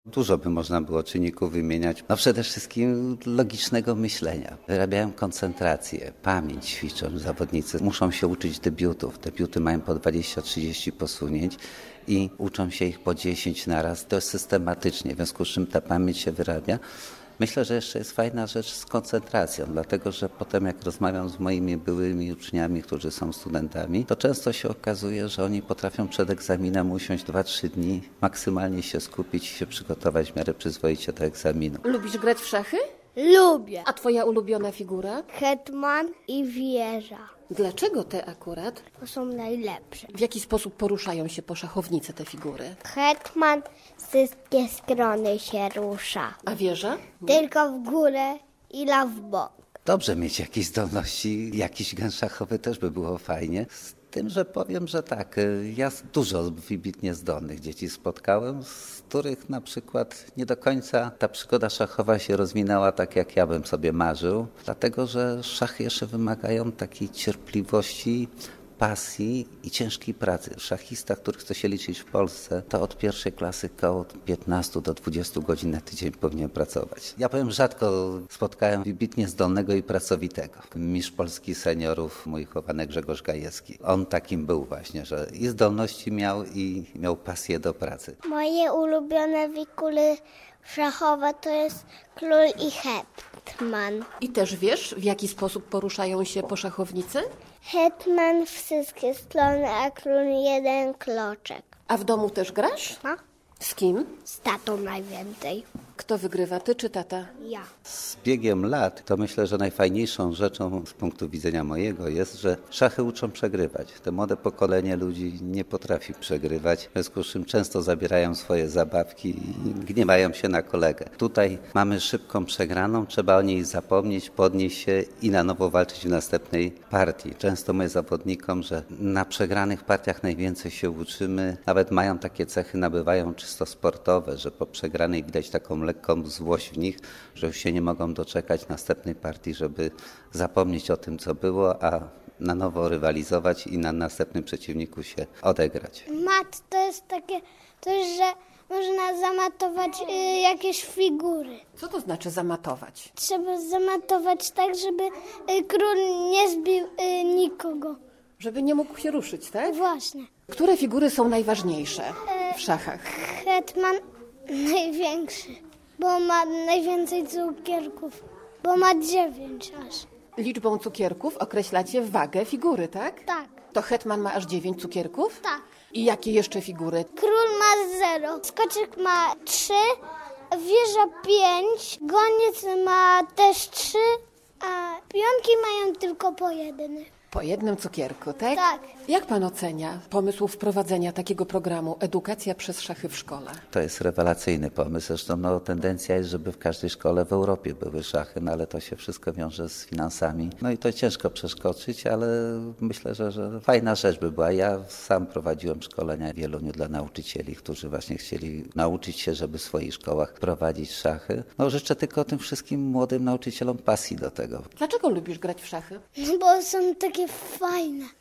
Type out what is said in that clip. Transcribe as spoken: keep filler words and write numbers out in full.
Dużo by można było czynników wymieniać. No przede wszystkim logicznego myślenia. Wyrabiają koncentrację, pamięć ćwiczą zawodnicy. Muszą się uczyć debiutów. Debiuty mają po dwadzieścia trzydzieści posunięć i uczą się ich po dziesięć naraz. To jest systematycznie, w związku z czym ta pamięć się wyrabia. Myślę, że jeszcze jest fajna rzecz z koncentracją, dlatego że potem jak rozmawiam z moimi byłymi uczniami, którzy są studentami, to często się okazuje, że oni potrafią przed egzaminem usiąść dwa trzy dni, maksymalnie się skupić i się przygotować w miarę przyzwoicie do egzaminu. Lubisz grać w szachy? Lubię. A twoja ulubiona figura? Hetman i wieża. Dlaczego te akurat? To są najlepsze. W jaki sposób poruszają się po szachownicy te figury? Hetman wszystkie strony się rusza. A wieża? Tylko w górę i la w bok. Dobrze mieć jakieś zdolności, jakiś gen szachowy też by było fajnie. Z tym, że powiem, że tak, ja dużo wybitnie zdolnych dzieci spotkałem, z których na przykład nie do końca ta przygoda szachowa się rozwinęła tak, jak ja bym sobie marzył, dlatego że szachy jeszcze wymagają takiej cierpliwości, pasji i ciężkiej pracy. Szachista, który chce się liczyć w Polsce, to od pierwszej klasy koło piętnaście do dwudziestu godzin na tydzień powinien pracować. Ja powiem, rzadko spotkałem wybitnie zdolnego i pracowitego. Mistrz Polski seniorów, mój chłopanek Grzegorz Gajewski. On takim był właśnie, że i zdolności miał i miał pasję do pracy. Moje ulubione figury szachowe to jest król i hetman. I też wiesz, w jaki sposób poruszają się po szachownicy? Hetman wszystkie strony, a król jeden kloczek. A w domu też grasz? No, Z kim? z tatą najwięcej. Kto wygrywa, ty czy tata? Ja. Z biegiem lat to myślę, że najfajniejszą rzeczą z punktu widzenia mojego jest, że szachy uczą przegrywać. To młode pokolenie ludzi nie potrafi przegrywać, w związku z czym często zabierają swoje zabawki i gniewają się na kolegę. Tutaj mamy szybką przegraną, trzeba o niej zapomnieć, podnieść się i na nowo walczyć w następnej partii. Często mówię zawodnikom, że na przegranych partiach najwięcej się uczymy, nawet mają takie cechy, nabywają czysto sportowe, że po przegranej widać taką lekką złość w nich, że już się nie mogą doczekać następnej partii, żeby zapomnieć o tym, co było, a na nowo rywalizować i na następnym przeciwniku się odegrać. Mat to jest takie coś, że można zamatować y, jakieś figury. Co to znaczy zamatować? Trzeba zamatować tak, żeby y, król nie zbił y, nikogo. Żeby nie mógł się ruszyć, tak? Właśnie. Które figury są najważniejsze w szachach? Hetman największy, bo ma najwięcej cukierków, bo ma dziewięć aż. Liczbą cukierków określacie wagę figury, tak? Tak, To hetman ma aż dziewięć cukierków? tak. I jakie jeszcze figury? Król ma zero, skoczek ma trzy, wieża pięć, goniec ma też trzy, a pionki mają tylko po jeden. Po jednym cukierku, tak? Tak. Jak pan ocenia pomysł wprowadzenia takiego programu Edukacja przez szachy w szkole? To jest rewelacyjny pomysł. Zresztą no, tendencja jest, żeby w każdej szkole w Europie były szachy, no ale to się wszystko wiąże z finansami. No i to ciężko przeskoczyć, ale myślę, że, że fajna rzecz by była. Ja sam prowadziłem szkolenia w Wieluniu dla nauczycieli, którzy właśnie chcieli nauczyć się, żeby w swoich szkołach prowadzić szachy. No życzę tylko tym wszystkim młodym nauczycielom pasji do tego. Dlaczego lubisz grać w szachy? No bo są takie fajne.